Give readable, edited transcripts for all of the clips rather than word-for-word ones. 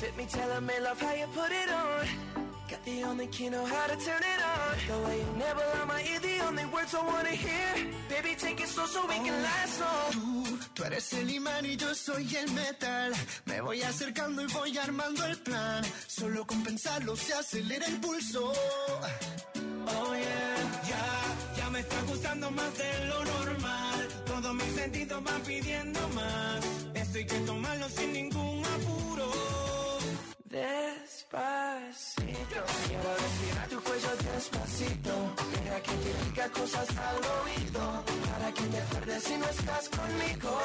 fit me, tailor-made, love how you put it on. Got the only key, know how to turn it on. The way you never lie my ear, the only words I wanna hear. Baby, take it slow so we can last long. Tú eres el imán y yo soy el metal. Me voy acercando y voy armando el plan. Solo con pensarlo se acelera el pulso. Oh yeah, ya me está gustando más de lo normal. Todos mis sentidos van pidiendo más. Esto hay que tomarlo sin ningún apuro. Despacito, quiero respirar tu cuello despacito. Deja que te diga cosas al oído, para que te acuerdes si no estás conmigo.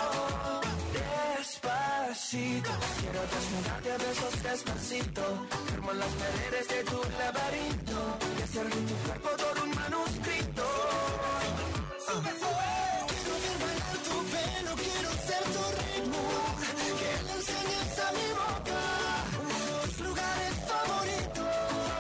Despacito, quiero desnudarte a besos despacito. Firmo las paredes de tu laberinto y hacer de tu cuerpo todo un manuscrito. Sube, sube. Quiero ver bailar tu pelo, quiero ser tu ritmo. Que le enseñes a mi boca tus lugares favoritos.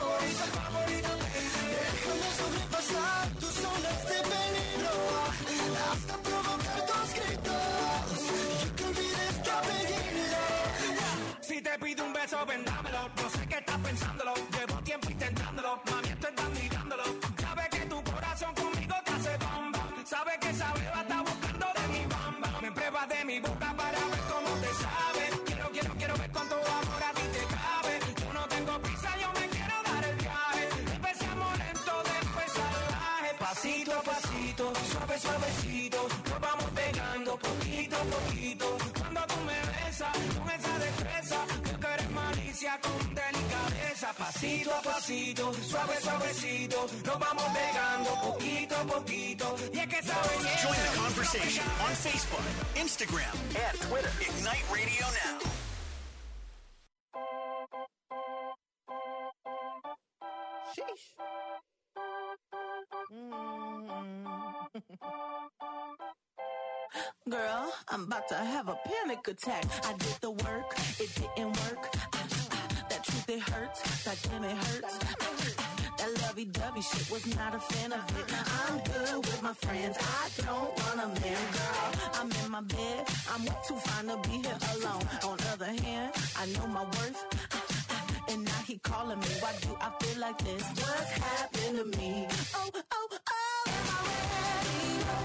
Déjame sobrepasar tus zonas de peligro, hasta provocar tus gritos y que olvides tu apellido. Si te pido un beso, ven, dámelo. No sé qué estás pensándolo, llevo tiempo intentándolo. Mami, estoy mirándolo. Sabes que tu corazón conmigo te hace bomba. Sabes que esa beba está buscando de mi bamba. Me pruebas de mi boca para ver cómo te sabe. Quiero ver cuánto amor a ti te cabe. Yo no tengo prisa, yo me quiero dar el viaje. Empezamos lento, después salvaje. Pasito a pasito, suave, suavecito. Nos vamos pegando poquito a poquito. Cuando tú me besas con esa destreza, creo que eres malicia con delicadeza. Pasito a pasito, suave, suavecito. Nos vamos pegando poquito a poquito. Y es que saben eso. Join the conversation on Facebook, Instagram, and Twitter. Ignite Radio Now. Sheesh. Girl, I'm about to have a panic attack. I did the work, it didn't work. That truth, it hurts. That damn, it hurts. That lovey-dovey shit was not a fan of it. I'm good with my friends. I don't want a man, girl. I'm in my bed. I'm way too fine to be here alone. On the other hand, I know my worth. And now he calling me. Why do I feel like this? What's happened to me? Oh, oh, oh. Am I ready?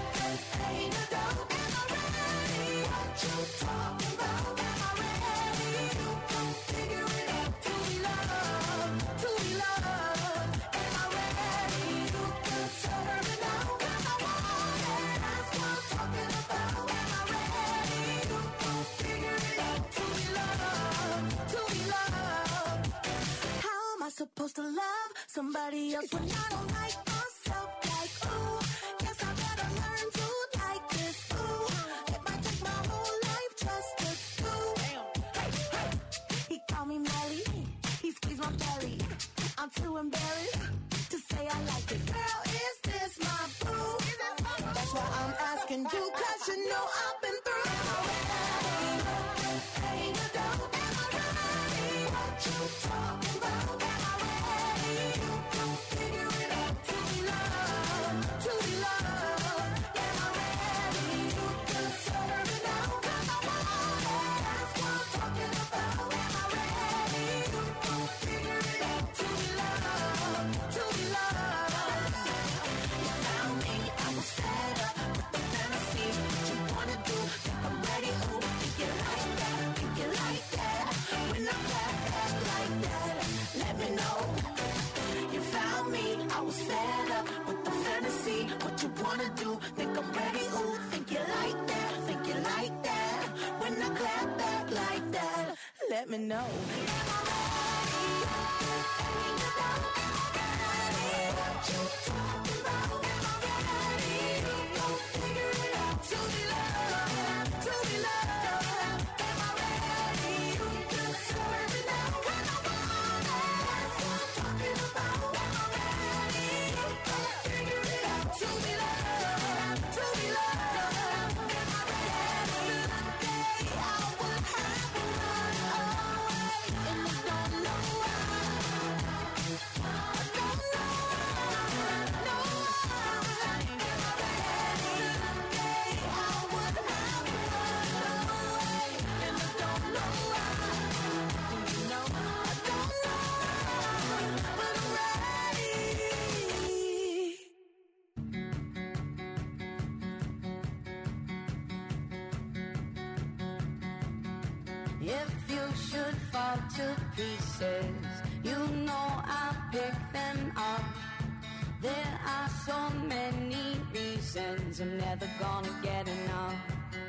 Ain't a doubt. Am I ready? What you talking about? Am I ready? You can figure it out. To be loved. To be loved. Am I ready? You can serve it out. Am I wanted? That's what I'm talking about. Am I ready? You can figure it out. To be loved. To be loved. How am I supposed to love somebody else when I don't like myself? Like, ooh, guess I better learn to like this. Ooh, it might take my whole life just to do. Hey, hey. He called me Melly, he squeezed my belly. I'm too embarrassed to say I like it. Girl, is this my boo? That's why I'm asking you, 'cause you know I've been through. Am I ready? Ain't a doubt. Am I ready? What you talking about? Am I ready? You can figure it out. To be loved. To be loved. Am I ready? You can serve it out. 'Cause I want it. That's what I'm talking about. Am I ready? You can figure it out. To be loved. To be loved. You found me. I was fed up with the fantasy. What you wanna do? Think I'm ready. Ooh, think you like that? Think you like that? When I back like that, let me know. You found me. I was fed up with the fantasy. What you wanna do? Think I'm ready. Ooh, think you like that? Think you like that? When I clap back like that, let me know. Am I ready? Ain't a doubt. Am I ready? What you talking about? Am I ready? You gon' figure it out. To be loved. To be loved. Am I ready? You can serve it out. 'Cause I want it. That's what I'm talking about. Am I ready? You gon' figure it out. To be loved. To be loved. Am I ready? I would have run away in the If you should fall to pieces, you know I'll pick them up. There are so many reasons I'm never gonna get enough.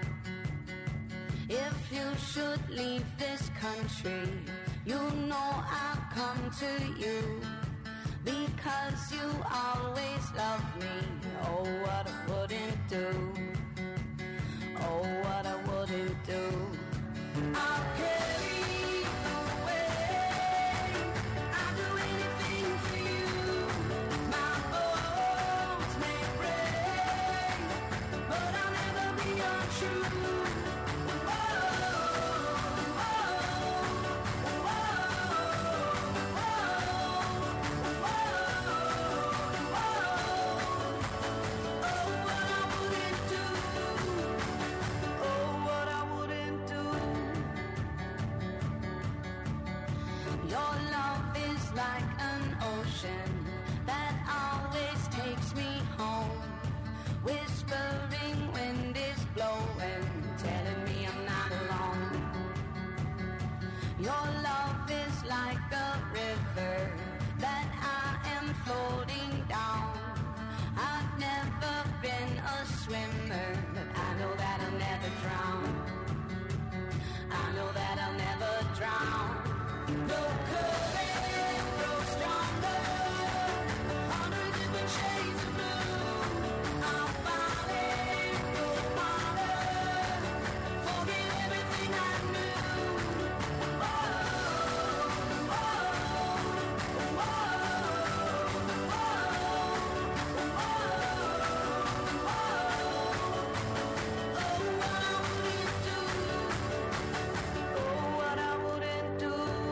If you should leave this country, you know I'll come to you, because you always loved me. Oh, what I wouldn't do. Oh, what I wouldn't do. I'll carry you away. I'll do anything for you. My bones may break, but I'll never be untrue. Like an ocean that always takes me home. Whispering wind is blowing, telling me I'm not alone. Your love is like a river that I am floating down. I've never been a swimmer, but I know that I'll never drown. I know that I'll never drown. No current grows stronger, 100 different shades of blue. I'll finally go harder, forget everything I knew. Oh, oh, oh, oh, what I wouldn't do.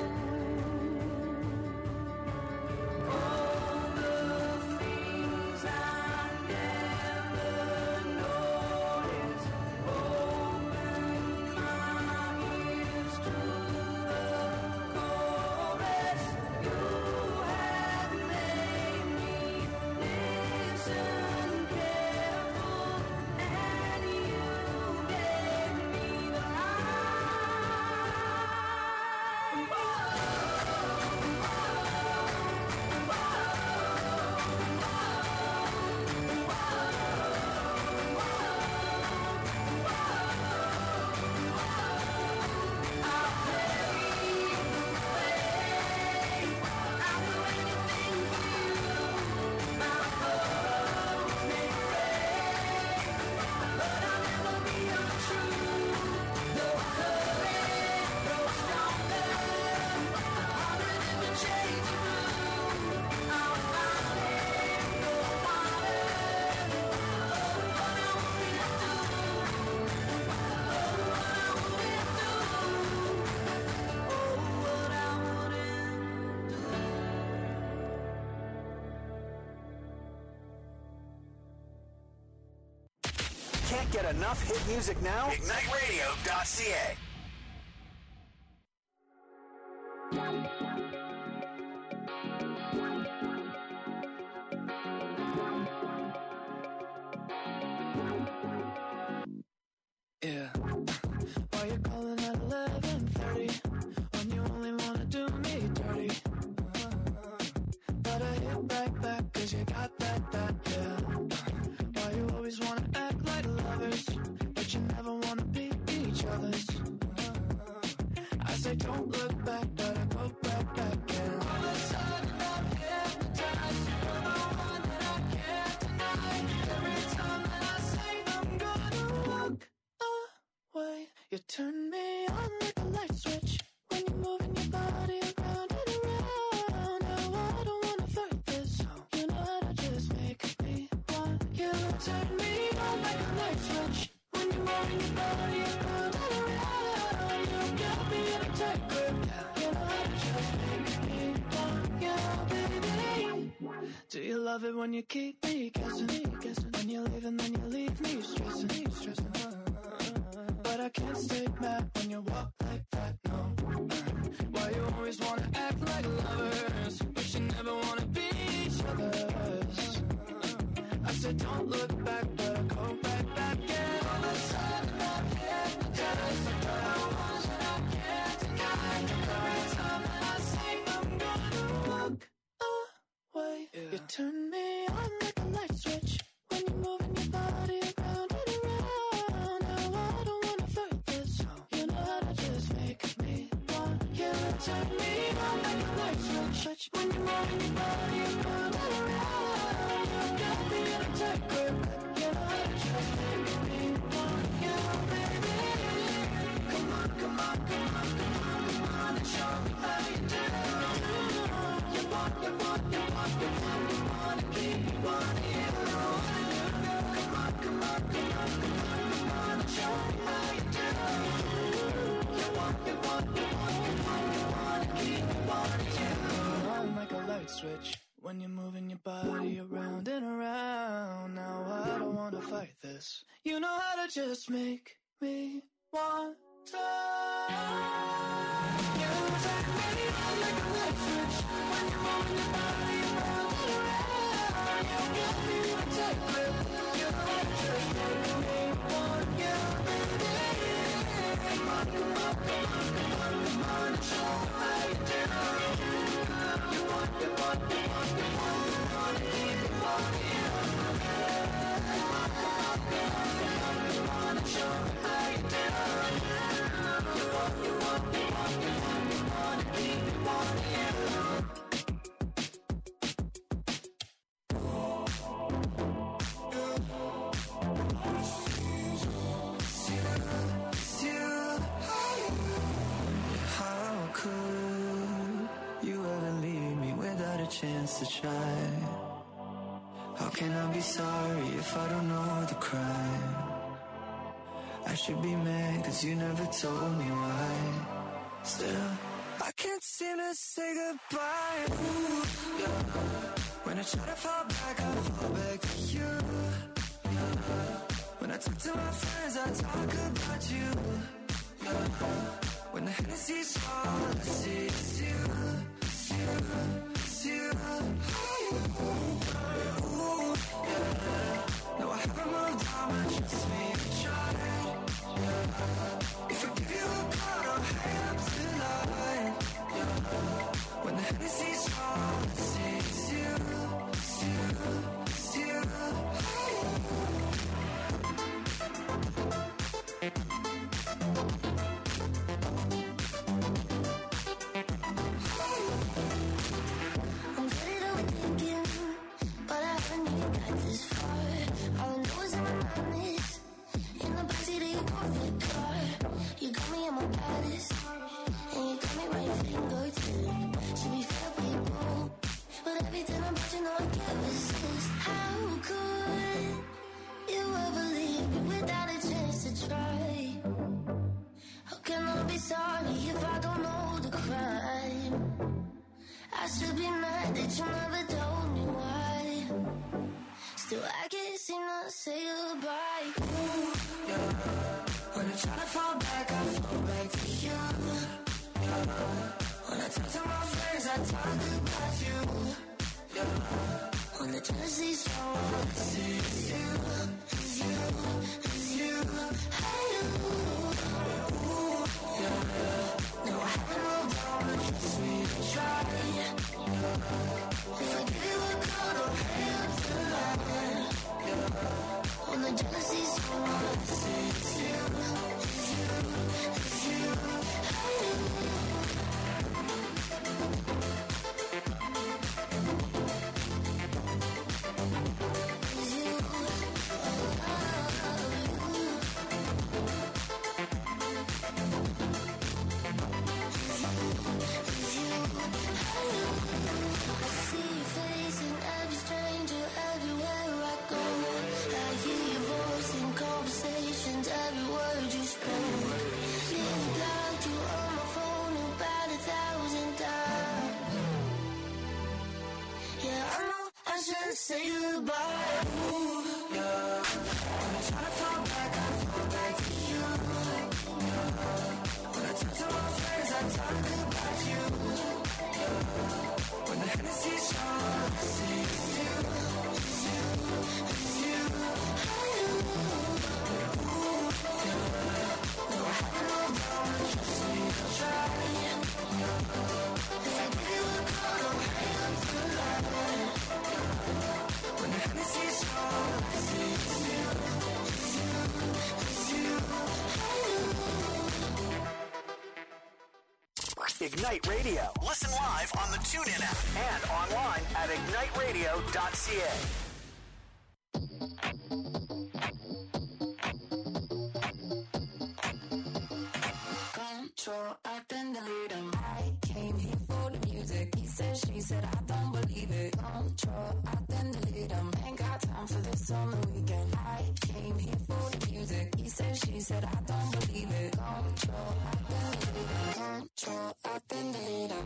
Can't get enough hit music now? IgniteRadio.ca. Yeah. Why you calling at 11:30 when you only wanna do me dirty? But I hit right back 'cause you got that, yeah. Why you always wanna act like lovers, but you never wanna be each other's? I say don't look back, but I go right back, and all of a sudden I'm hypnotized. You're the one that I can't deny. Every time that I say I'm gonna walk away, you turn me on like a light switch when you're moving your body around and around. Now I don't wanna fight this, you know how to just make me want you. Turn me on like a light switch when you're moving your body around and around. You got me in a tight grip, you know how to just make me want you, baby. Do you love it when you keep me guessing? When you leave and then you leave me stressing. But I can't stay mad when you walk like that, no. Why you always wanna act like lovers, but you never wanna be each other's? I said don't look back, but I go right back, and all of a sudden I'm hypnotized. You're the one that I can't on like a light switch when you're moving your body around and around. Now I don't wanna fight this. You know how to just make me want you. Turn me on like a light switch when you're moving your body around and around. You got me in a tight grip. You know how to just make me want you, baby. Come on, come on, come on, come on, come on, and show me how you do. You want, you want, you want, you want, you want to keep me wanting you. Come on, come on, come on, come on, come on, and show me how you do. You want, you want, you want, you want, you want to keep me wanting you. On like a light switch when you're moving your body around and around. Now I don't wanna fight this. You know how to just make me want to. You take me on like a light switch when you're moving your body around and around. You got me in a tight grip. You know how to just make me want you, baby. Come on, come on, come on, come on, come on, and show me how you do. You want, you want, you want, you want, you want to keep me wanting you. Come on, come on, come on, come on, come on, and show me how you do. You want, you want, you want, you want, you want to keep me wanting you. How could you ever leave me without a chance to try? How can I be sorry if I don't know the crime? I should be mad cause you never told me why. Still, I can't seem to say goodbye. Ooh, yeah. When I try to fall back, I fall back to you. Yeah. When I talk to my friends, I talk about you. Yeah. When the Hennessy's all I see is you, it's you, it's you. Ooh, yeah. No, I haven't moved on, but trust me, I tried. Yeah. If I give you a call, I'll hang up tonight. Yeah. When the Hennessy's all I see is you, it's you, it's you. I'm getting overthinking, but I haven't even got this far. All I know is in my mind is in the backseat of your Corvette car. You got me on my baddest, and you got me right fingertip. Should be fair people, but everything about you know I can't resist. How could you ever leave me without a chance to try? How can I be sorry if I don't know the crime? I should be mad that you never told me why. Still, I can't seem to say goodbye. Ooh, yeah. When I try to fall back, I fall back to you. Yeah. When I talk to my friends, I talk about you. Yeah. When the jealousy's strong, all I see is you, is you, is you. Hey, ooh, yeah. No, I haven't moved on, but trust me, I tried. If I give you a call, don't hang up tonight. When the jealousy's strong, all I see is you, is you, is you. Hey, say goodbye. Ooh, yeah. When I try to fall back, I fall back to you. Yeah. When I talk to my friends, I talk about you. Yeah. When the Hennessy's strong, I see it's you, it's you, it's you. Hey, ooh, yeah. No, I haven't moved on, trust me, I'll try. If I give you a call, don't hang up tonight. When Ignite Radio. Listen live on the TuneIn app and online at igniteradio.ca. Control, acting the leader. I came here for the music. He said, she said, I don't believe it. Control, acting the leader. Ain't got time for this on the weekend. I came here for the music. He said, she said, I don't believe it. Control, acting the leader. Control, acting the leader.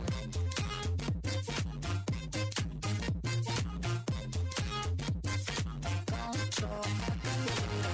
Control, acting the leader.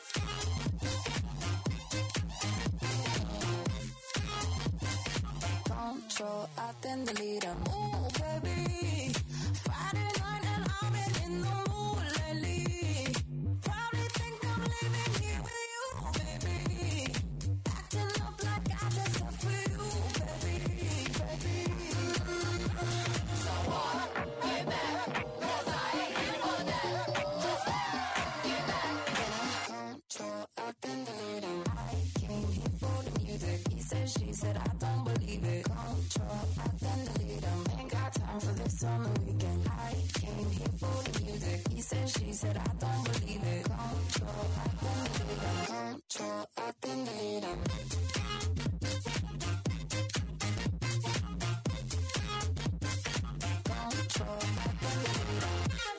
Control, acting the leader. Ooh, baby. Friday night and I've been in the mood lately. Probably think I'm leaving here with you, baby. Acting up like I just stuff for you, baby, baby. So what? Get back, 'cause I ain't here for that. Just get back. Control, acting the leader. I came here for the music. He said, she said, I don't believe it. Control, acting the leader. Ain't got time for this on the weekend. I came here for the music. He said, she said, I don't believe it. Control, acting the leader. Control, acting the leader. Control, acting the leader.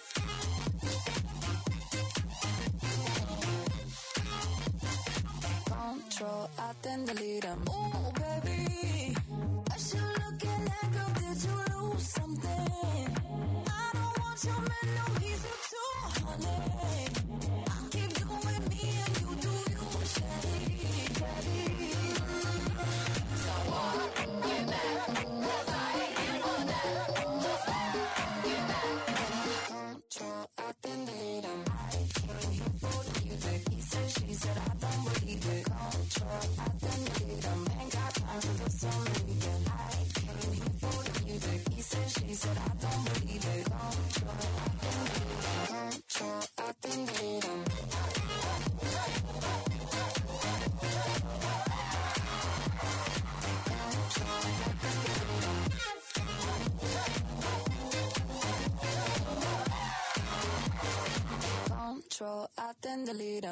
Control, acting the leader. Ooh, baby. What you looking at, girl? Did you lose something? I don't want your man, no, he's a 200. I keep doing me and you do you, shady, shady. So what? Get back, 'cause I ain't here for that. Just get back. Control, acting the leader. I came here for the music. He said, she said, I don't believe it. Control, acting the leader. Ain't got time for this on the weekend. I came here for the music. He said, she said, I don't believe it. Control, acting the leader. Control, acting the leader. Control, acting the leader.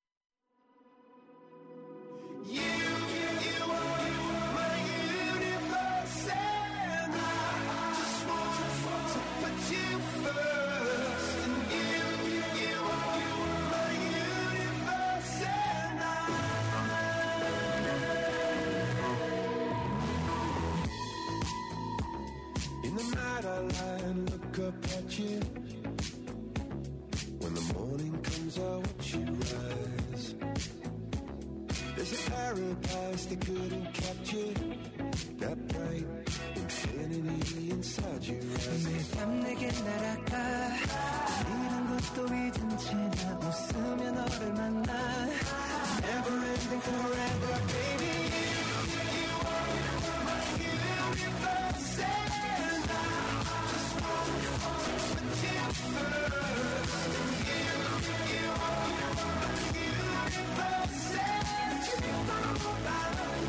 In the night I lie and look up at you. When the morning comes I watch you rise. There's a paradise they couldn't capture. That bright infinity inside your eyes. 매일 밤 내게 날아가 이런 것도 잊은 채 나 웃으며 너를 만나. Never ending forever baby. You are my universe and I just wanna fall with you first. You are my universe and you are my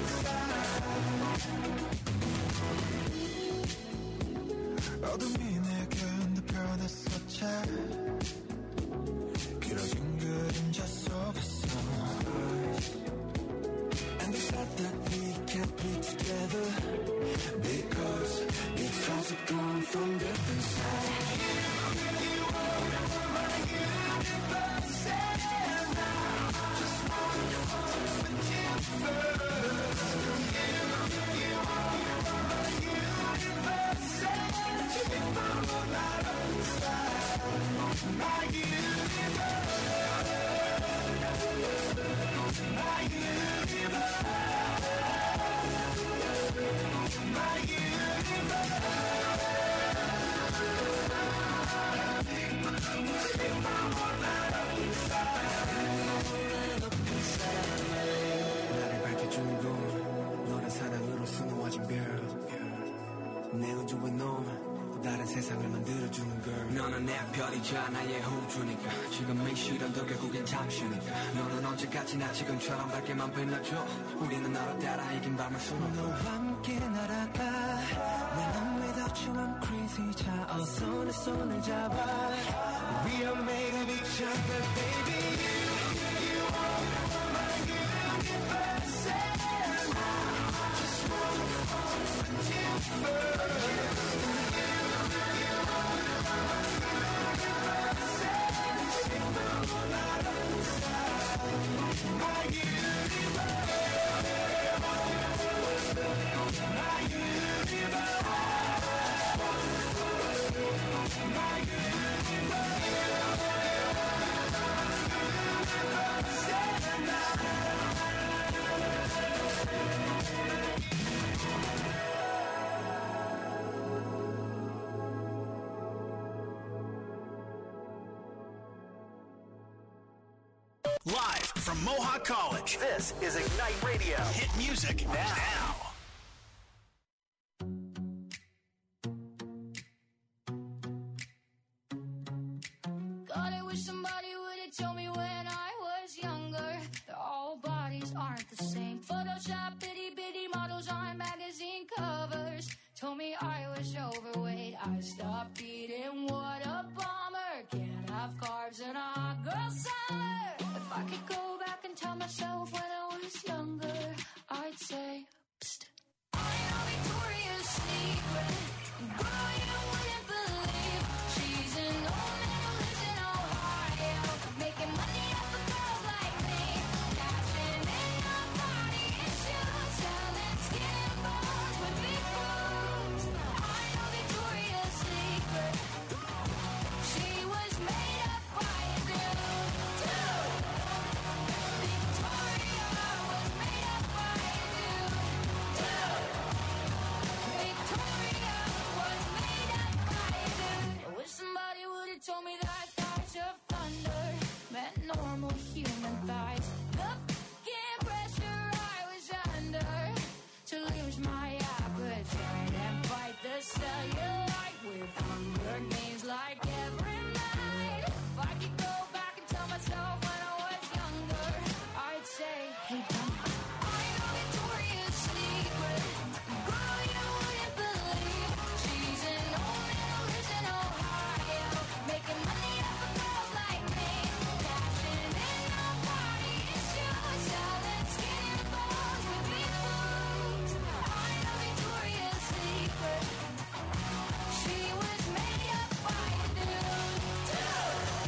inside. 어둠이 내 견디 변했었지. 길어진 그림자 속에서 And the fact that we can't be together because are gone from different sides. You are my universe and I just want to fall with you first. You are my universe and you are right inside my universe. My universe. My 나를 밝혀주는 건 너란 사랑으로 수놓아진 별. 내 우주에 넌 또 다른 세상을 만들어주는 걸. 넌 너는 내 별이자 나의 호주니까 지금 이 시련도 결국엔 잠시니까 너는 언제까지나 지금처럼 밝게만 빛나줘 우리는 너를 따라 이긴 밤을 수놓고 너와 함께 날아가 When I'm without you I'm crazy 자 어서 내 손을 잡아 We are made of each other baby You are my universe and I just wanna fall with you first Live from Mohawk College, this is Ignite Radio. Hit music now. God, I wish somebody would have told me when I was younger that all bodies aren't the same. Photoshop itty bitty models on magazine covers told me I was overweight. I stopped eating, what a bummer. Can't have carbs in a hot girl summer. If I could go back and tell myself when I was younger, I'd say, psst. I know Victoria's Secret. Girl, you wouldn't believe she's an old man who lives in Ohio, making money off of girls like me, cashing in on body issues, selling skin and bones with big boobs. I know Victoria's Secret. She was made up by a dude, too. Victoria was made up by a dude, too. Victoria was made up by a dude. I wish somebody would have told me that thighs of thunder meant normal human thighs. The fucking pressure I was under to lose my appetite and fight the cellulite with Hunger Games like every night. If I could go back and tell myself when I was younger, I'd say, hey, dummy, I know Victoria's Secret. Girl, you wouldn't believe she's an old man who lives in Ohio, making money off of girls like me, cashing in on body issues, selling skin and bones with big boobs. I know Victoria's Secret. She was made up by a dude, too.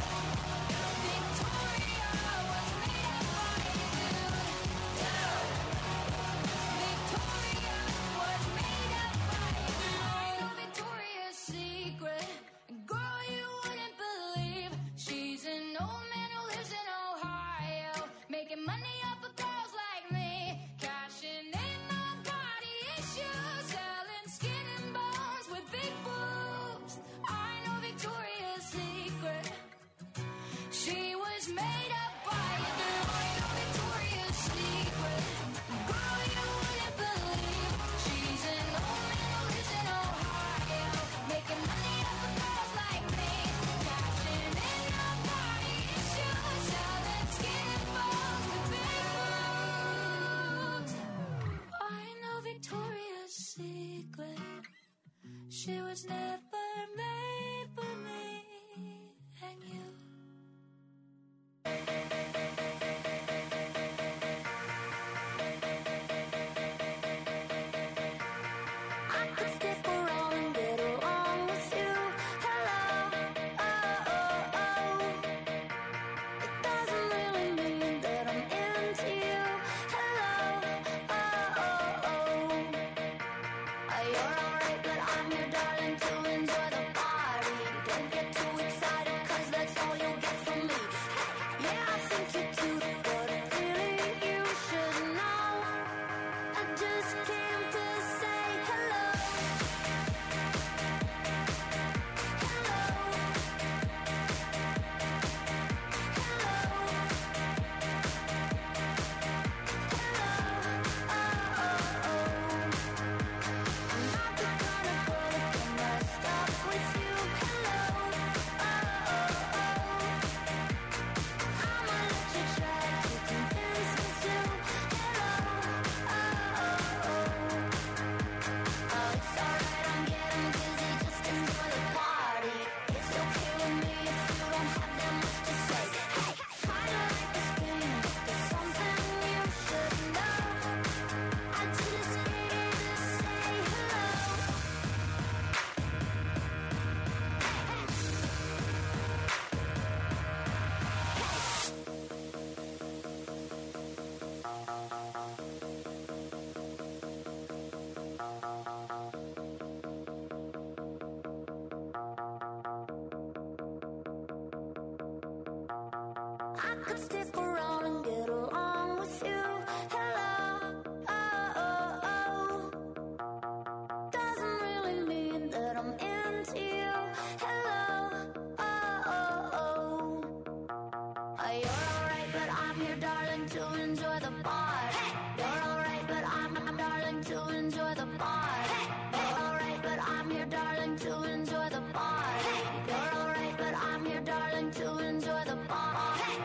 Victoria was made up by a dude, too. Victoria was made up by a dude. I know Victoria's Secret. Girl, you wouldn't believe she's an old man who lives in Ohio, making money off of girls like me, cashing in on body issues, selling skin and bones with big boobs. I know Victoria's Secret. She was made up by a dude. I know Victoria's Secret. Girl, you wouldn't believe she's an old man who lives in Ohio, making money off of girls like me, cashing in on body issues, selling skin and bones with big boobs. I know Victoria's Secret. She was never made for me and you. I could stick around and get along with you. Hello, oh, oh, oh. It doesn't really mean that I'm into you. Hello, oh, oh, oh. You're alright, but I'm your darling to enjoy. could stick around and get along with you. Hello, doesn't really mean that I'm into you. Hello, you're alright, but I'm here, darling, to enjoy the bar. You're alright, but I'm darling, to enjoy the bar. You're alright, but I'm here, darling, to enjoy the bar. You're alright, but I'm here, darling, to enjoy the bar.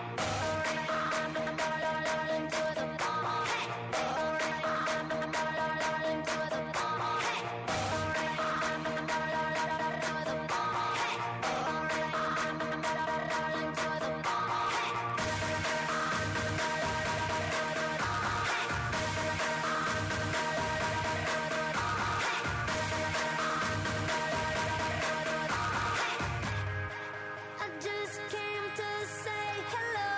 I just came to say hello.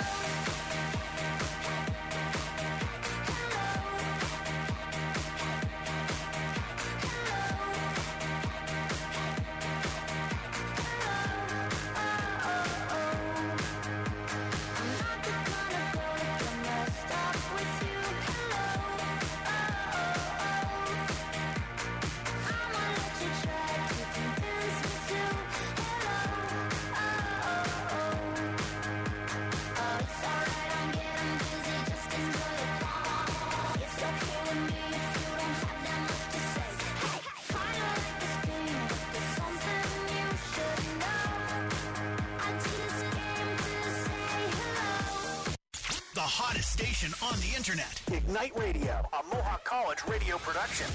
I'm not the kind of girl that can messed up with you. I'ma let you try to convince me to. It's alright, I'm getting busy, just enjoy the bar. It's okay with me if you don't have that much to say. Hey, kinda like this game, but there's something you should know. I just came to say hello. The hottest station on the internet. Ignite Radio, a Mohawk College radio production.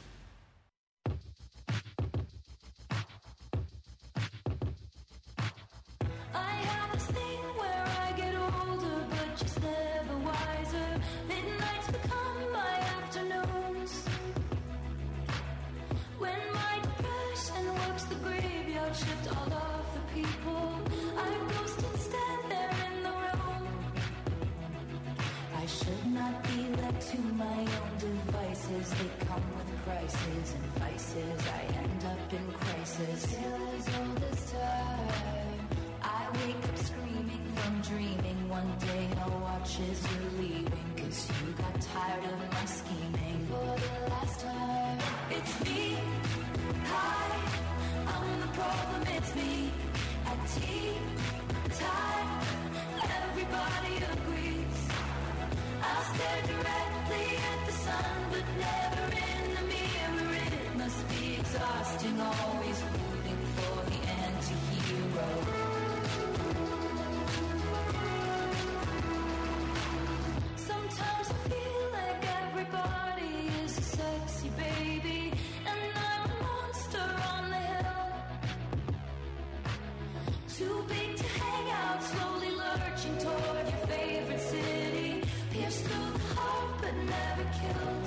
I have this thing where I get older, but just never wiser. Midnights become my afternoons. When my depression works the graveyard shift all of the people, I ghost and stand there in the room. I should not be left to my own devices. They come with prices and vices. I end up in crisis. Still as old as time. I wake up screaming from dreaming. One day I'll watch as you're leaving, 'cause you got tired of my scheming. For the last time, it's me. Hi, I'm the problem, it's me. At tea time, everybody agrees. I'll stare directly at the sun, but never in the mirror. It must be exhausting, always rooting for the anti-hero. Sometimes I feel like everybody is a sexy baby, and I'm a monster on the hill. Too big to hang out, slowly lurching toward your favorite city. Pierced through the heart, but never killed.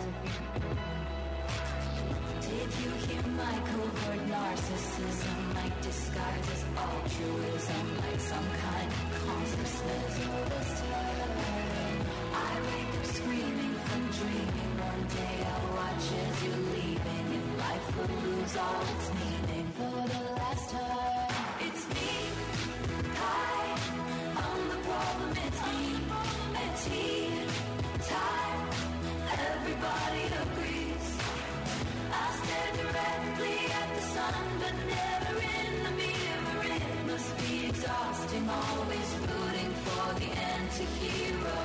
Did you hear my covert narcissism? Like disguise as altruism, like some kind of consciousness. All this time, I wake up screaming from dreaming. One day I'll watch as you're leaving, and life will lose all its meaning. For the last time, it's me. Hi, I'm the problem, it's me. At tea time, everybody agrees. I'll stare directly at the sun, but never in the mirror. It must be exhausting, always rooting for the anti-hero.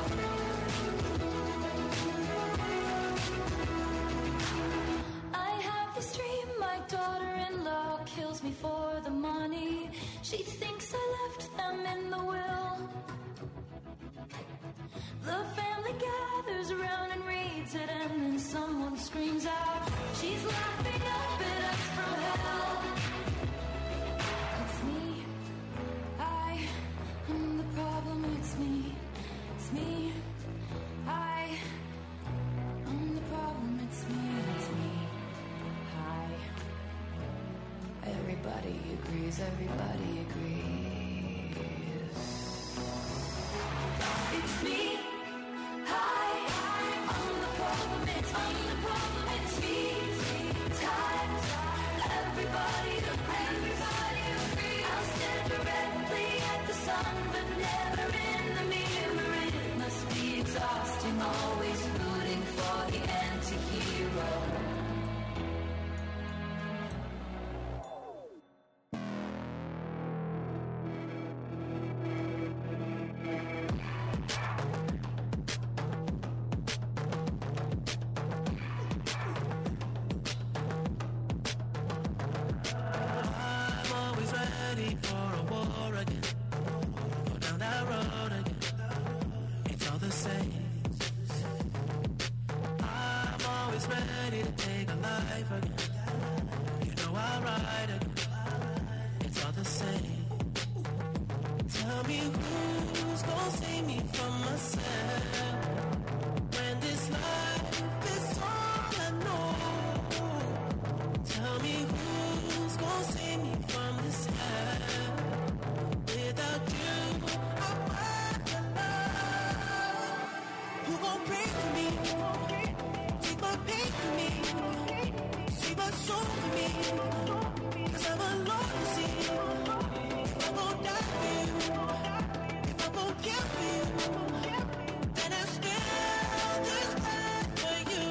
I have this dream, my daughter-in-law kills me for the money. She thinks I left them in the will. The family gathers around and reads it, and then someone screams out, she's laughing up at us from hell. It's me. I am the problem, it's me. It's me. I am the problem, it's me. It's me. Hi. Everybody agrees, everybody agrees. It's me. Hi, I'm the problem, it's me. I'm the problem, it's me. Time, everybody agrees. I'll stare directly at the sun, but never in the mirror. ready to take a life again. You know I ride again. It's all the same. Tell me who's gonna save me from myself when this life is all I know. Tell me who's gonna save me from this hell. Without you, I'm alive. Who gon' pray for me? Take my pain for me. Save my soul for me. 'Cause I'm alone to see. If I'm gon' die for you, if I'm gon' kill for you, then I still this life for you.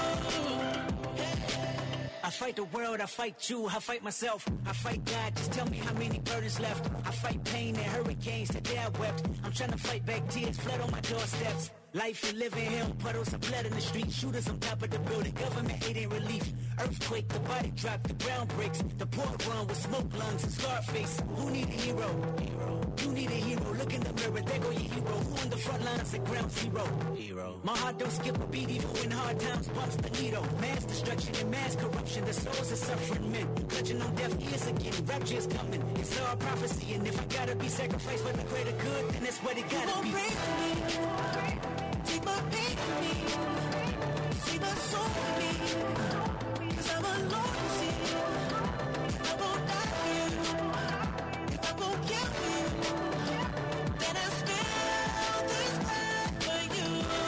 I fight the world, I fight you, I fight myself, I fight God, just tell me how many burdens left. I fight pain and hurricanes, today I wept. I'm trying to fight back tears, flood on my doorsteps. Life and living here on puddles of blood in the street. Shooters on top of the building, government aid ain't relief. Earthquake, the body drop, the ground breaks. The port run with smoke lungs and scar face. Who need a hero? You need a hero. Look in the mirror, there go your hero. Who on the front lines at ground zero? My heart don't skip a beat even when hard times bumps the needle. Mass destruction and mass corruption. The souls of suffering men. Clutching on deaf ears again. Rapture is coming. It's all prophecy. And if I gotta be sacrificed for the greater good, then that's what it gotta be. Take my pain for me, see my soul for me, 'cause I'm alone to see. If I won't die for you, if I won't kill for you, then I spill this life for you.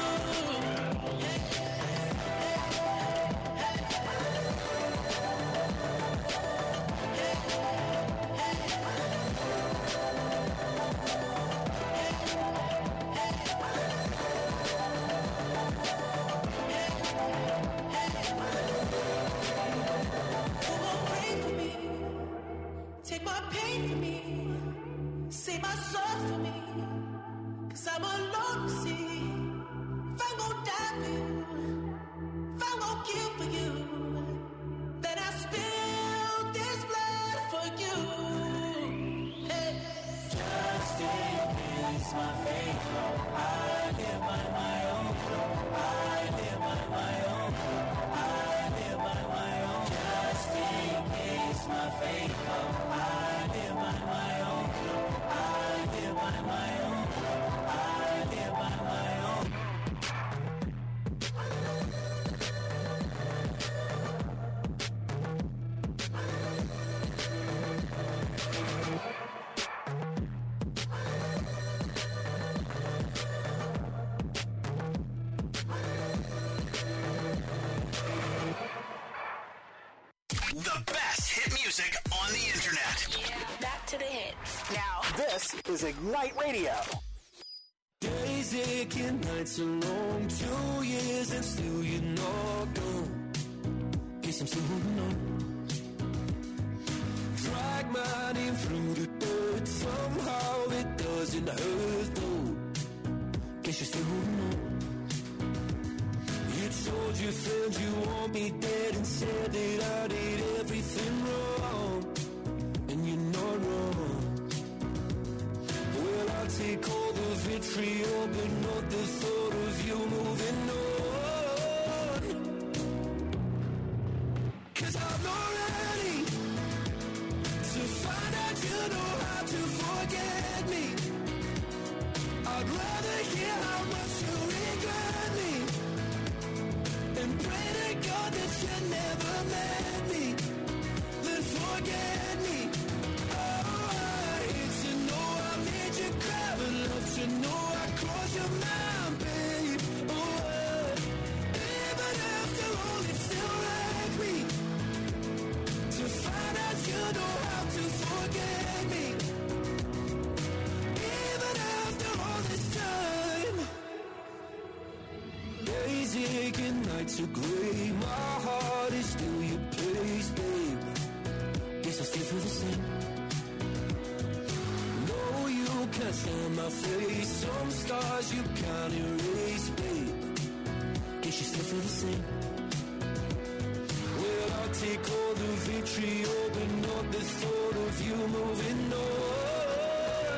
Take my pain for me, save my soul for me, 'cause I'm alone to see. If I'm gon' die for you, if I'm gon' kill for you, then I spill this blood for you. Hey. Just in case my fate goes, I live by my own flow. I live by my own flow. I live by my own. Just in case my fate goes. The best hit music on the internet. Back to the hits. Now, this is Ignite Radio. Days aching, nights are long, 2 years and still you're not gone. Guess I'm still holding on. Drag my name through the dirt, somehow it doesn't hurt though. Guess you're still holding on. You told your friends you want me dead and said that I did everything wrong, and you're not wrong. Well, I'll take all the vitriol, but not the thought of you moving on. 'Cause I'm not ready to find out you know how to forget me. I'd rather hear how much you regret me and pray to God that you never met me, then forget me. Oh, I hate to know I made you cry, but love to know I crossed your mind, babe. Oh, even after all, you still like me. To find out you know how to forget me, even after all this time. Days aching, nights are gray. My heart is still your place, babe. Guess I still feel the same. No, you can't stand my face. Some scars you can't erase, babe. Guess you still feel the same. Well, I'll take all the vitriol, but not the thought of you moving on.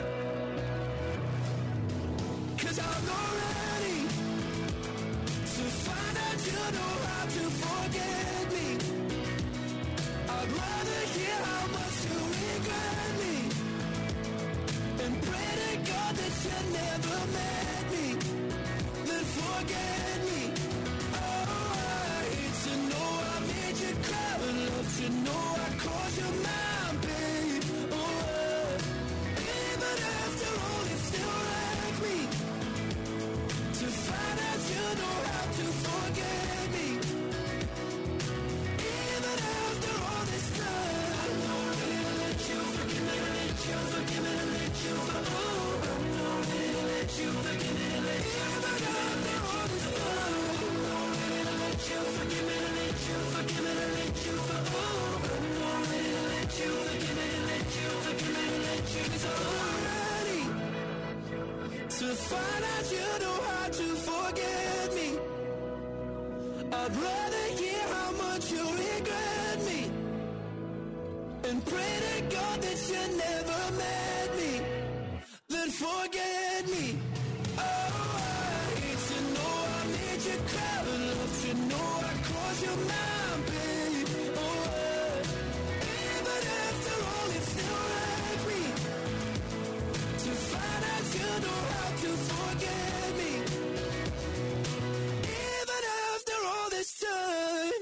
'Cause I'm not ready to find out you know how to forget. forget me. I'd rather hear how much you regret me and pray to God that you never met me than forget me. Oh, I hate to know I made you cry, but love to know I caused you mine, babe. Oh, even after all, you still like me. To find out you know how to forget me. Even after all this time, I'm not ready to let you forgive me, let you forgive me, let you forgive me. I'm not ready to let you forgive me, let you even after all this time, I'm not ready to let you forgive me, let you forgive me, let you forgive me. I'm not ready to let you forgive me, let you forgive me, let you. 'Cause I'm ready to find out you know how to forget me. I'd rather hear how much you regret me and pray to God that you never met me than forget me. Oh, I hate to know I made you cry, but love to know I caused you mine, babe. Oh, even after all, it's still like me. To find out you know how to forget me. Even after all this time.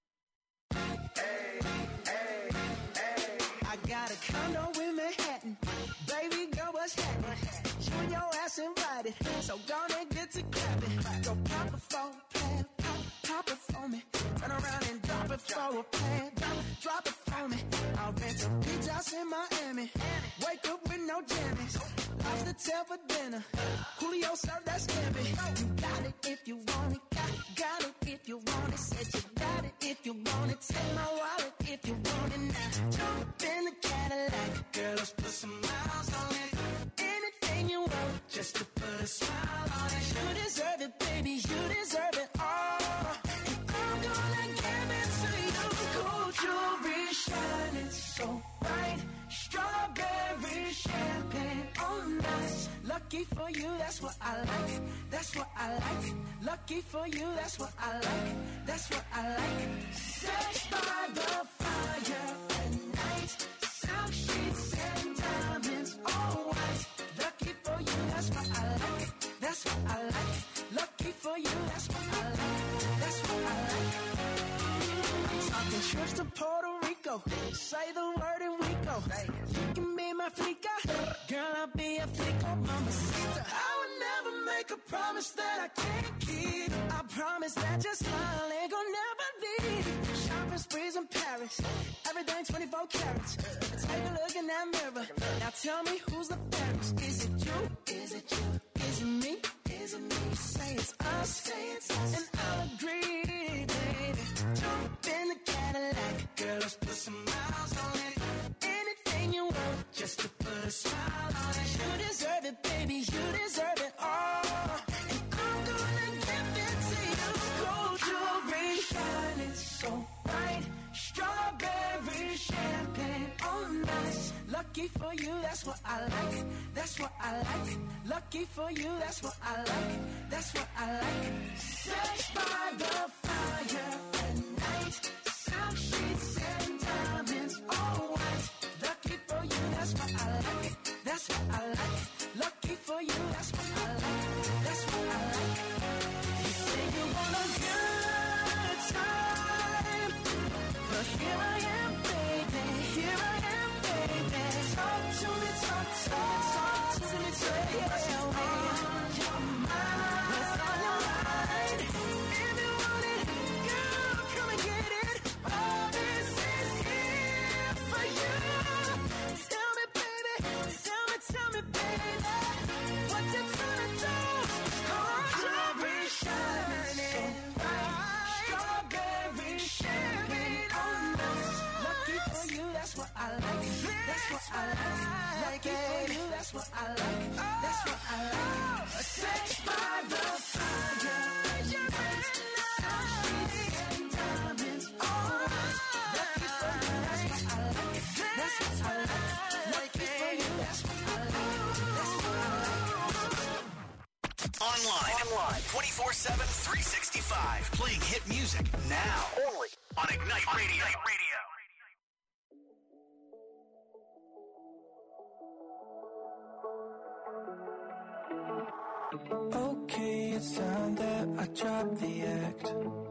I got a condo in Manhattan. Baby girl, what's happening? You and your ass invited, so gonna get to clapping. Go pop it for a plan, pop it for me. Turn around and drop it for a plan, drop it for me. I'll rent a beach house in Miami. Wake up with no jammies. Lobster tail for dinner. Julio served that scampi. You got it if you want it. Got it if you want it. Said you got it if you want it. Take my wallet if you want it now. Jump in the Cadillac. Girl, let's put some miles on it. Anything you want, just to put a smile on it. You deserve it, baby. You deserve it all. And I'm gonna give it to you. Gold jewelry shining so bright. Strawberry champagne on us. Lucky for you, that's what I like. That's what I like. Lucky for you, that's what I like. That's what I like. Sex by the fire at night. Silk sheets and diamonds, all white. Lucky for you, that's what I like. That's what I like. Lucky for you, that's what I like. That's what I like. I'm talking trips to Puerto Rico. Say the word and we go. You can be my flica. Girl, I'll be a flico, mama sister. I would never make a promise that I can't keep. I promise that your smile ain't gonna never leave. Shopping sprees in Paris. Everything 24 carats. Take a look in that mirror. Now tell me who's the fairest. Is it you? Is it you? Is it me? Is it me? Say it's us. Say it's us. And I'll agree, baby. Jump in the Cadillac. Girl, let's put some miles on it. Anything you want, just to put a smile on it. You deserve it, baby. You deserve it all. And I'm gonna give it to you. Gold jewelry shining so bright. Strawberry champagne on us. Lucky for you, that's what I like. That's what I like. Lucky for you, that's what I like. That's what I like. Sex by the fire at night. Silk sheets and diamonds, all white. Lucky for you, that's what I like. That's what I like. Lucky for you, that's what I like. That's what I like. You say you want a good time, but here I am, baby. Here I am, baby. Talk to me, talk to me, talk to me, take it away. Your mind, what's on your mind? If you want it, girl, come and get it. All this is here for you. Tell me, baby, tell me, baby, what you trying to do? Strawberry shining bright, strawberry champagne on us. Lucky for you, that's what I like. That's what I like. Lucky for you, that's what I like. That's what I like. Sex by the fire. Diamonds, all right. Lucky for you, that's what I like. That's what I like. Lucky for you, that's what I like. That's what I like. Online 24/7, 365. Playing hit music now. Only and there I dropped the act.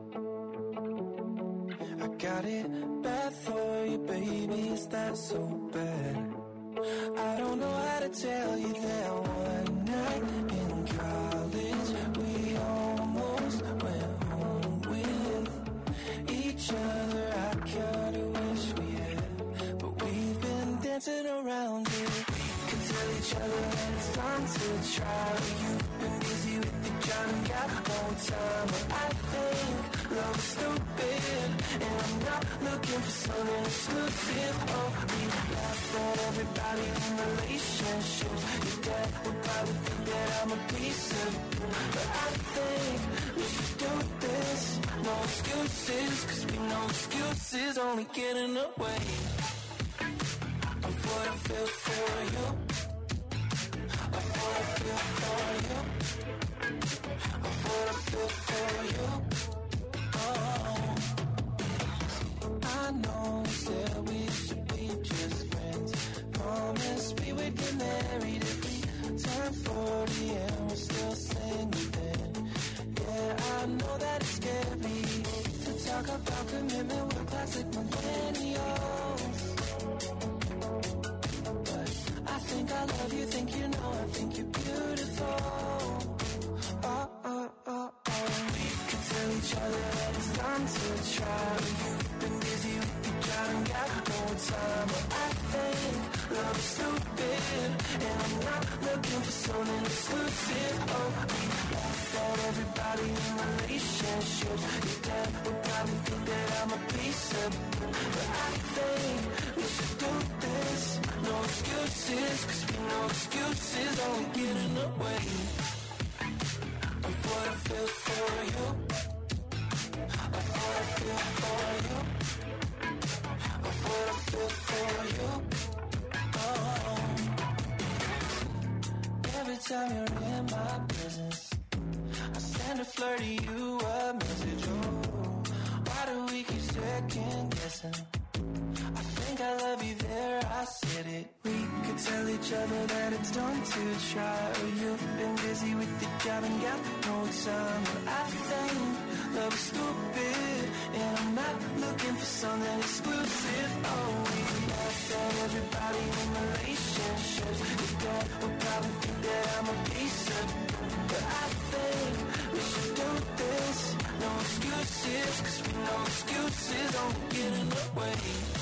I got it bad for you, baby, is that so bad? I don't know how to tell you that one night in college we almost went home with each other. I kinda wish we had, but we've been dancing around it. We can tell each other that it's time to try. You've been busy with the job and got no time, but I think love is stupid, and I'm not looking for something exclusive. Oh, we laugh at everybody in relationships. Your dad would probably think that I'm a piece of, but I think we should do this. No excuses, cause we know excuses only get in the way of what I feel for you. Of what I feel for you. Of what I feel for you. Oh, I know we said we should be just friends. Promised we would get married if we turn 40 and we're still single then. Yeah, I know that it's scary to talk about commitment with classic millennials, but I think I love you, think you know, I think you're beautiful. Oh, oh, oh, oh. We can tell each other that it's time to try. You've been busy with the job and got no time, but I think love is stupid, and I'm not looking for something exclusive. Oh, we laugh at everybody in relationships. Your dad would probably think that I'm a piece of, but I think we should do this. No excuses, cause we know excuses only get in the way of what I feel for you. Of what I feel for you. Of what I feel for you. Oh, every time you're in my presence, I send a flirt to you a message. Oh, why do we keep second guessing? I think I love you there, I said it. We could tell each other that it's time to try. You've been busy with the job and got no time, but I think love is stupid, and I'm not looking for something exclusive. Oh, we laugh at everybody in relationships. Your dad would probably think that I'm a piece of, but I think we should do this. No excuses, cause we know excuses only get in the way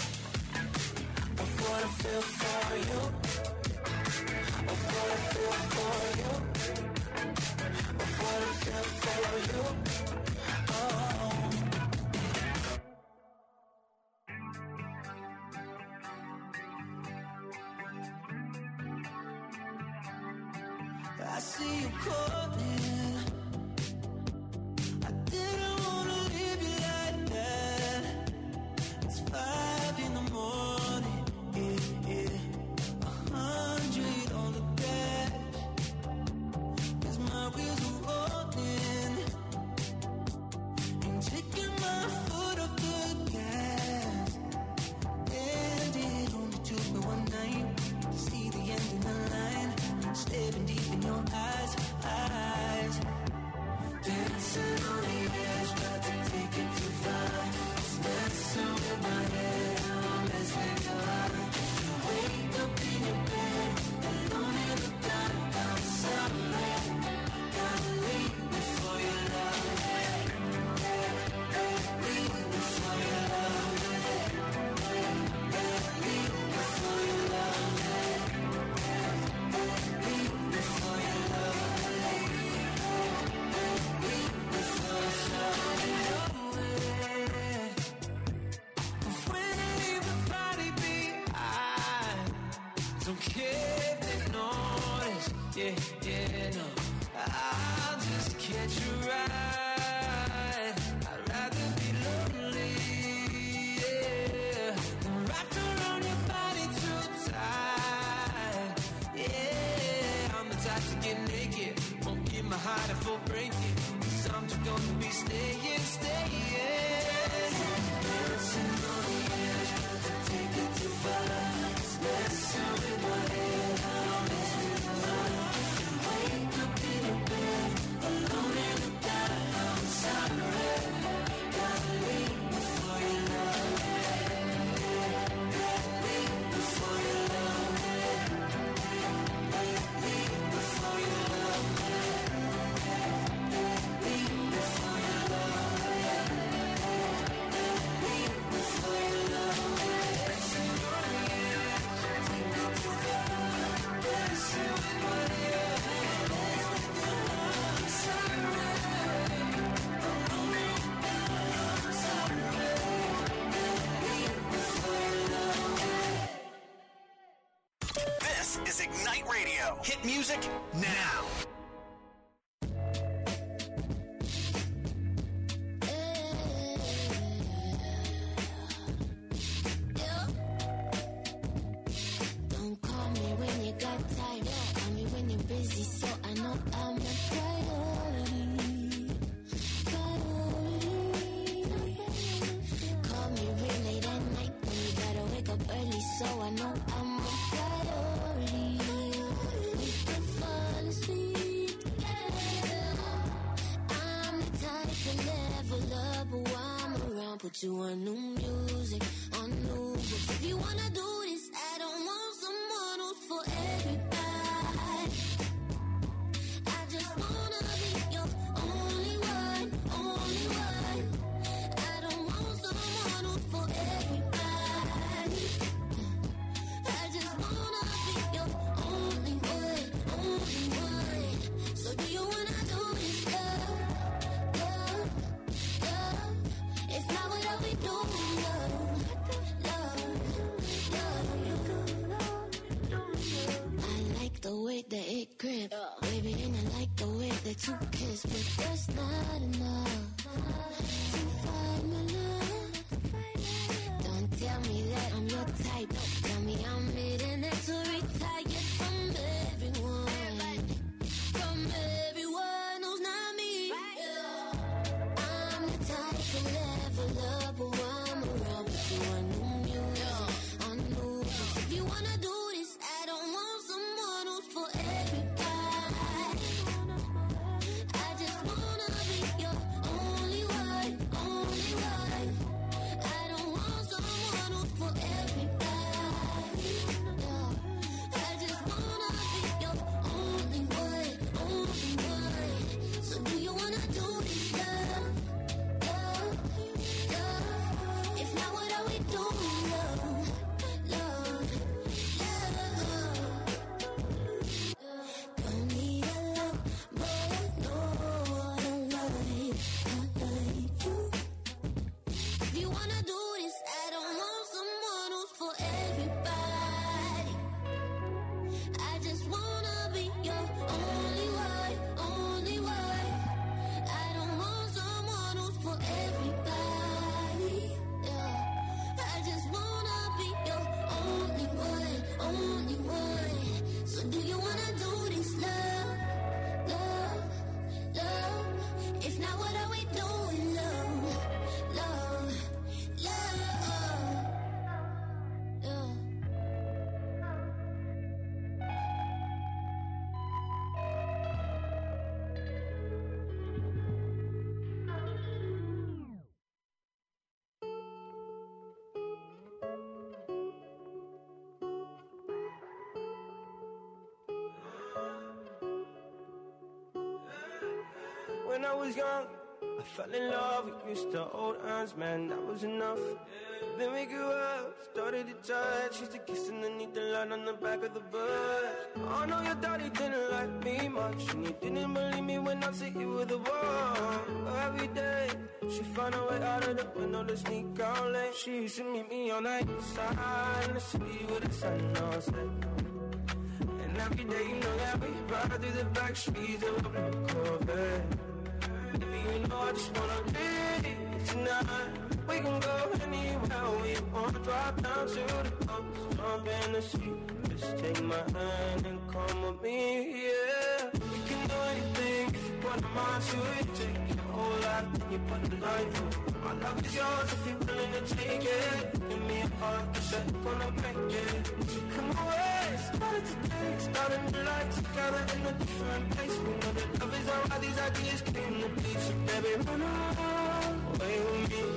of what I feel for you. Of what I feel for you. Of what I feel for you. Oh. I see you calling. I didn't wanna leave you like that. It's 5 in the morning, yeah, yeah. 100 on the dash, 'cause my wheels are rolling, and taking my foot off the gas. And it only took me one night to see the end of the line, staring deep in your eyes, eyes. Dancing on the edge, tried to take it too far. It's messing with my head, I'm messing your heart. Wake up in your bed, alone in the dark, I'm sorry. Gotta leave before you love me. Leave before you love me. Leave before you love me. Leave before you love me. Leave before you love me. When I leave the party behind, don't care if they notice, yeah, yeah, no. I'll just catch a ride. I'd rather be lonely, yeah, than wrapped around your body too tight. Yeah, I'm the type to get naked, won't give my heart a full breaking. 'Cause I'm just gonna be staying, staying. Dancing on the edge, trying to take it too far. It's messing with my head, I'm messing with your mind. Wake up in your bed, alone in the dark. Radio. Hit music now. Don't call me when you got time. Call me when you're busy, so I know I'm a priority. Call me real late at night when you gotta wake up early, so I know I'm a priority. We can fall asleep together. I'm the type to level up while I'm around. Put you on new music, on new books. If you wanna do this, I don't want someone who's for everybody. I just wanna be your only one, only one. I don't want someone who's for everybody. I just wanna be your only one, only one. So do you wanna do this, love, love, love? If not, what are we doing, love, love, love? I like the way that it grip, baby, and I like the way that you kiss, but that's not enough to find my love. Don't tell me that I'm your type. Tell me I'm mid-and-actually retired from everyone. From everyone who's not me. I'm the type to level up while I'm around. Put you on new music, on new books. If you wanna do this, I don't want someone who's for everybody. I just wanna be your only one, only one. I don't want someone who's for everybody. No. I just wanna be your only one, only one. So do you wanna do this, love, love, love? If not, what are we doing, love, love, love? Don't need a love, but I know I like you. If you wanna do this, I don't want someone who's for everybody. I just wanna be your only one, only one. I don't want someone who's for everybody. Yeah. I just wanna be your only one, only one. So do you wanna do this, love, love, love? If not, what are we doing, love, love, love? Yeah. When I was young, I fell in love. We used to hold hands, man, that was enough. Then we grew up, started to touch. Used to kiss underneath the light on the back of the bus. I know your daddy didn't like me much, and he didn't believe me when I said you were the one. But every day, she found a way out of the window to sneak out late. She used to meet me on the east side in the city with the sun on set. And every day, you know that we ride through the back streets of a blue Corvette. Baby, you know I just wanna leave tonight. We can go anywhere we want. Drop down to the coast, jump in the sea. Just take my hand and come with me, yeah. We can do anything if you put a mind to it. Take your whole life, then you put the life on. My love is yours if you're willing to take it. Give me a heart, cause I'm gonna break it. So come away, started today, starting the light together in a different place. We know that love is alright, these ideas came to be. So baby, run away with me.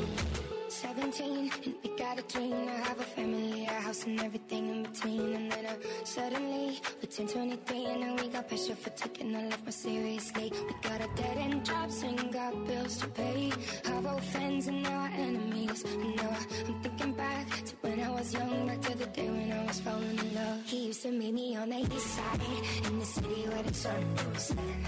17, and we got a dream to have a family, a house and everything in between. And then suddenly, we turned 23 and now we got pressure for taking our life more seriously. We got our dead-end jobs and got bills to pay. Our old friends and now our enemies. And now I'm thinking back to when I was young, back to the day when I was falling in love. He used to meet me on the east side, in the city where the sun goes down.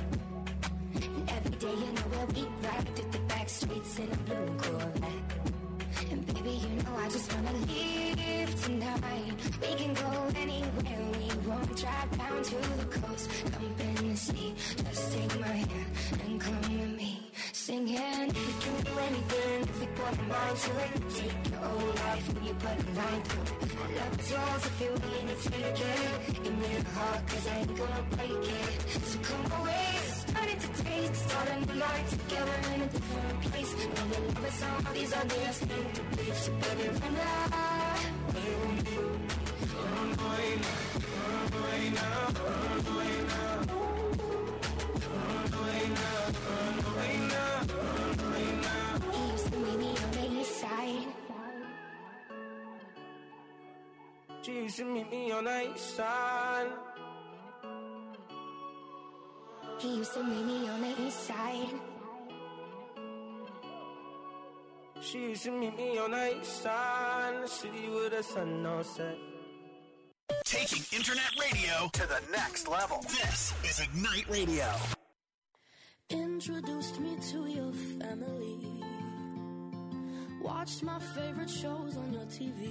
And every day, you know, where we ride through the back streets in a blue Corvette. And baby, you know I just wanna leave tonight. We can go anywhere we wanna drive down to the coast, jump in the sea. Just take my hand and come with me. Singing, we can do anything if we put our mind to it. Take your whole life and you put a line through it. Love is yours if you're willing to take it. Give me the heart, cause I ain't gonna break it. So come away, starting to taste. Start a new life together in a different place. And the love is all these others need to be. So baby, run away with me. Run away now, run away now, run away now. Run away now, run away now, run away now. He used to meet me on the east side. She used to meet me on the east side. He used to meet me on the east side. She used to meet me on the east side, the city with the sun all set. Taking internet radio to the next level. This is Ignite Radio. Introduced me to your family. Watched my favorite shows on your TV.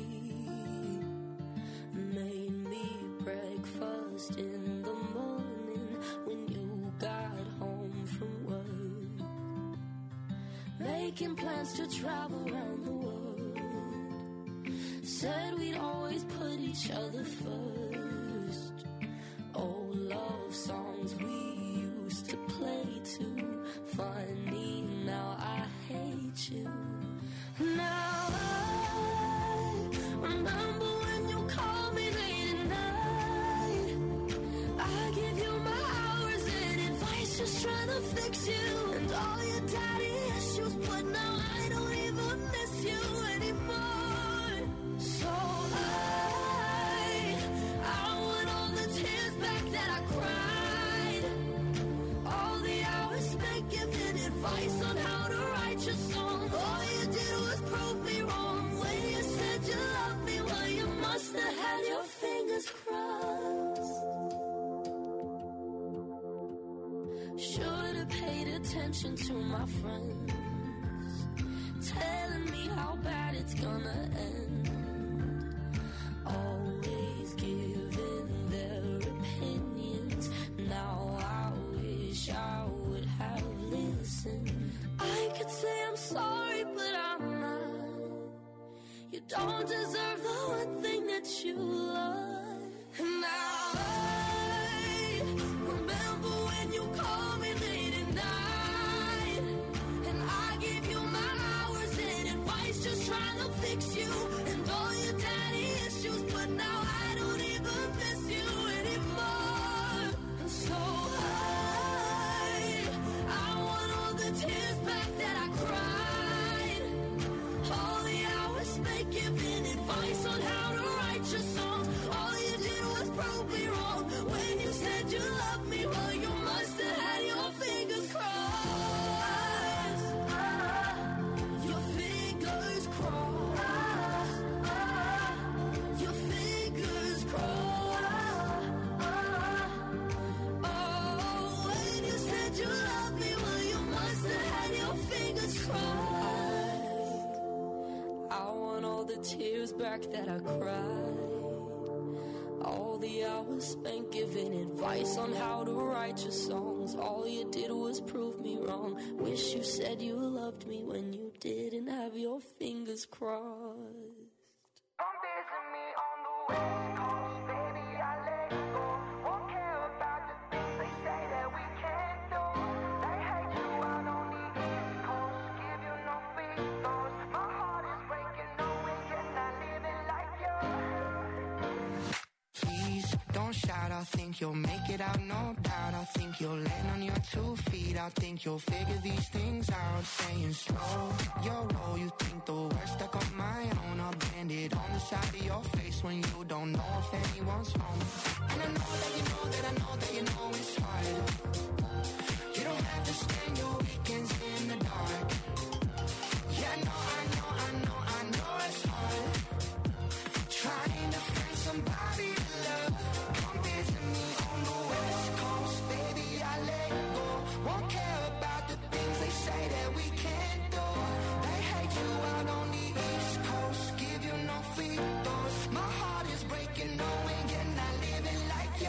Made me breakfast in the morning when you got home from work. Making plans to travel around the world. Said we'd always put each other first. Old love songs we used to play too. Funny, now I hate you. Now I remember when you called me late at night. I give you my hours and advice, just trying to fix you. And all your daddy issues, but now I don't even miss you anymore. So I want all the tears back that I cried. All the hours spent giving advice on how to write your song. All you did was prove me wrong. When you said you loved me, well, you must have had your fingers crossed. Should have paid attention to my friends, telling me how bad it's gonna end. Always giving their opinions. Now I wish I would have listened. I could say I'm sorry, but I'm not. You don't deserve the one thing that you love. And now I remember when you called me late at night. And I gave you my hours and advice, just trying to fix you. And all your daddy issues, but now I don't even miss you anymore. And so I want all the tears back that I cried. All the hours spent giving advice on how to write your song. All you did was prove me wrong. When you said you loved me, well, you must have had your fingers crossed. Your fingers crossed. Your fingers crossed. Oh, when you said you loved me, well, you must have had your fingers crossed. I want all the tears back that I cried. All the hours spent giving advice on how to write your songs. All you did was prove me wrong. Wish you said you loved me when you didn't have your fingers crossed. Come visit me on the West Coast, baby, I let go. Won't care about the things they say that we can't do. They hate you out on the East Coast, give you no free throws. My heart is breaking, knowing you're not living like you. Please don't shout, I think you'll make it out, no doubt. I think you'll land on your 2 feet. I think you'll figure these things out. Saying slow your roll, you think the worst stuck on my own. I'll bend it on the side of your face when you don't know if anyone's home. And I know that you know that I know that you know it's hard. You don't have to spend your weekends in the dark. Yeah, I know it's hard. Trying to find somebody to love. Come visit me on the West Coast, baby, I let go. Won't care about the things they say that we can't do. They hate you out on the East Coast, give you no free throws. My heart is breaking, knowing you're not living like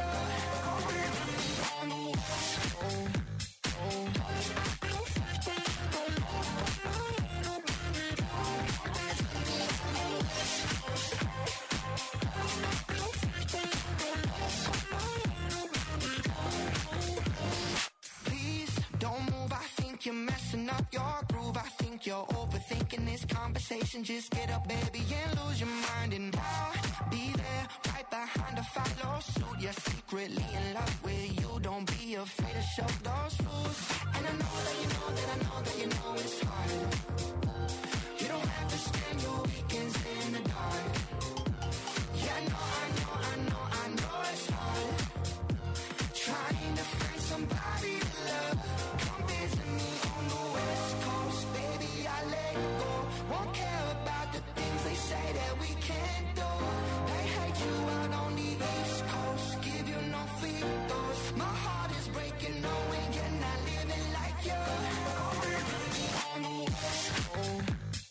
like you're overthinking this conversation. Just get up, baby, and lose your mind. And I'll be there right behind a follow suit. You're secretly in love with you. Don't be afraid to show those rules. And I know that you know that I know that you know it's hard. You don't have to spend your weekends in the dark. Yeah, I know it's hard. Trying to find somebody to love. Come visit me on the West Coast, baby, I let go. Won't care about the things they say that we can't do. They hate you out on the East Coast, give you no free throws. My heart is breaking knowing you're not living like you. Come visit me on the West Coast.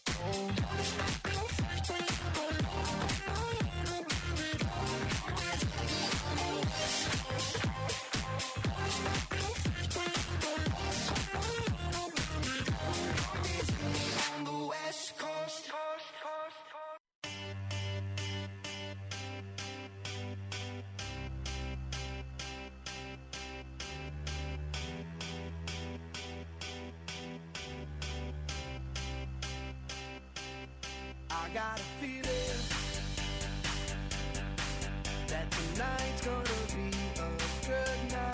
I got a feeling that tonight's gonna be a good night.